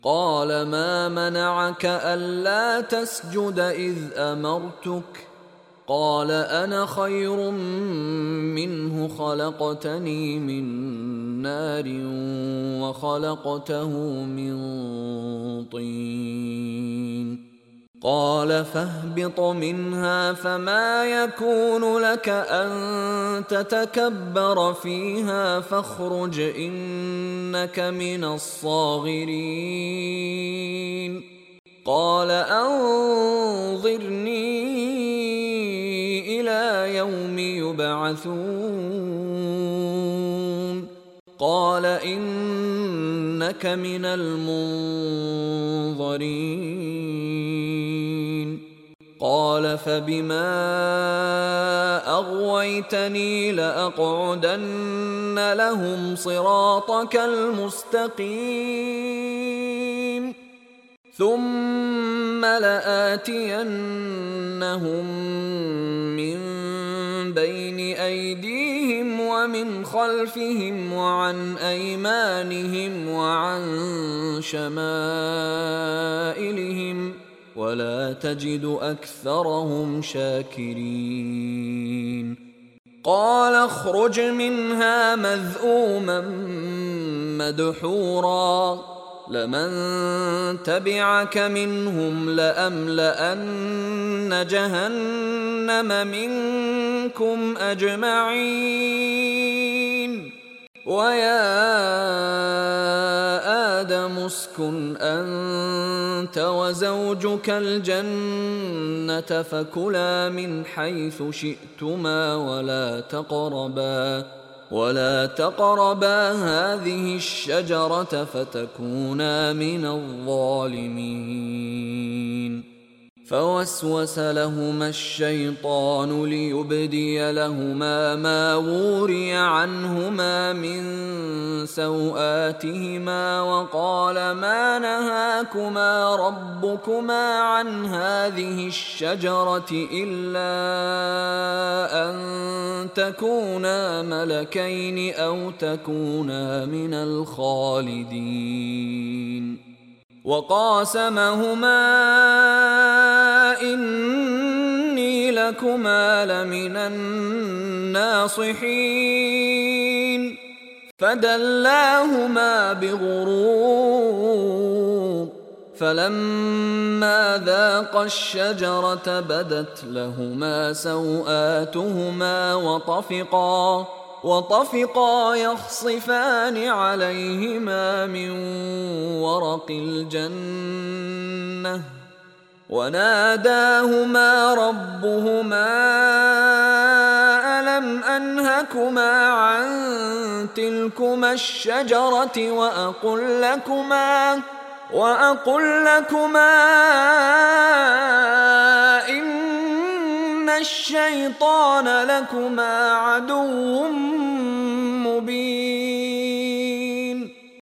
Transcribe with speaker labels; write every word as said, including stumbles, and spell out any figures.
Speaker 1: قال ما منعك ألا تسجد إذ أمرتك قال أنا خير منه خلقتني من نار وخلقته من طين قال فاهبط منها فما يكون لك أن تتكبر فيها فاخرج إنك من الصاغرين قال أنظرني إلى يوم يبعثون قال إنك من المنظرين قال فبما أغويتني لأقعدن لهم صراطك المستقيم ثم لآتينهم من بين أيديهم ومن خلفهم وعن أيمانهم وعن شمائلهم ولا تجد أكثرهم شاكرين قال اخرج منها مذءوما مدحورا لمن تبعك منهم لأملأن جهنم منكم أجمعين ويا آدم اسكن أنت وزوجك الجنة فكلا من حيث شئتما ولا تقربا ولا تقربا هذه الشجرة فتكونا من الظالمين فوسوس لهما الشيطان ليبدي لهما ما وري عنهما من سوآتهما وقال ما نهاكما ربكما عن هذه الشجرة إلا أن تكونا ملكين أو تكونا من الخالدين وقاسمهما إني لكما لمن الناصحين فدلاهما بغرور فلما ذاقا الشجرة بدت لهما سوآتهما وطفقا وطفقا يخصفان عليهما من ورق الجنة وناداهما ربهما ألم أنهكما عن تلكما الشجرة وأقل لكما وأقل لكما إن الشيطان لكما عدو مبين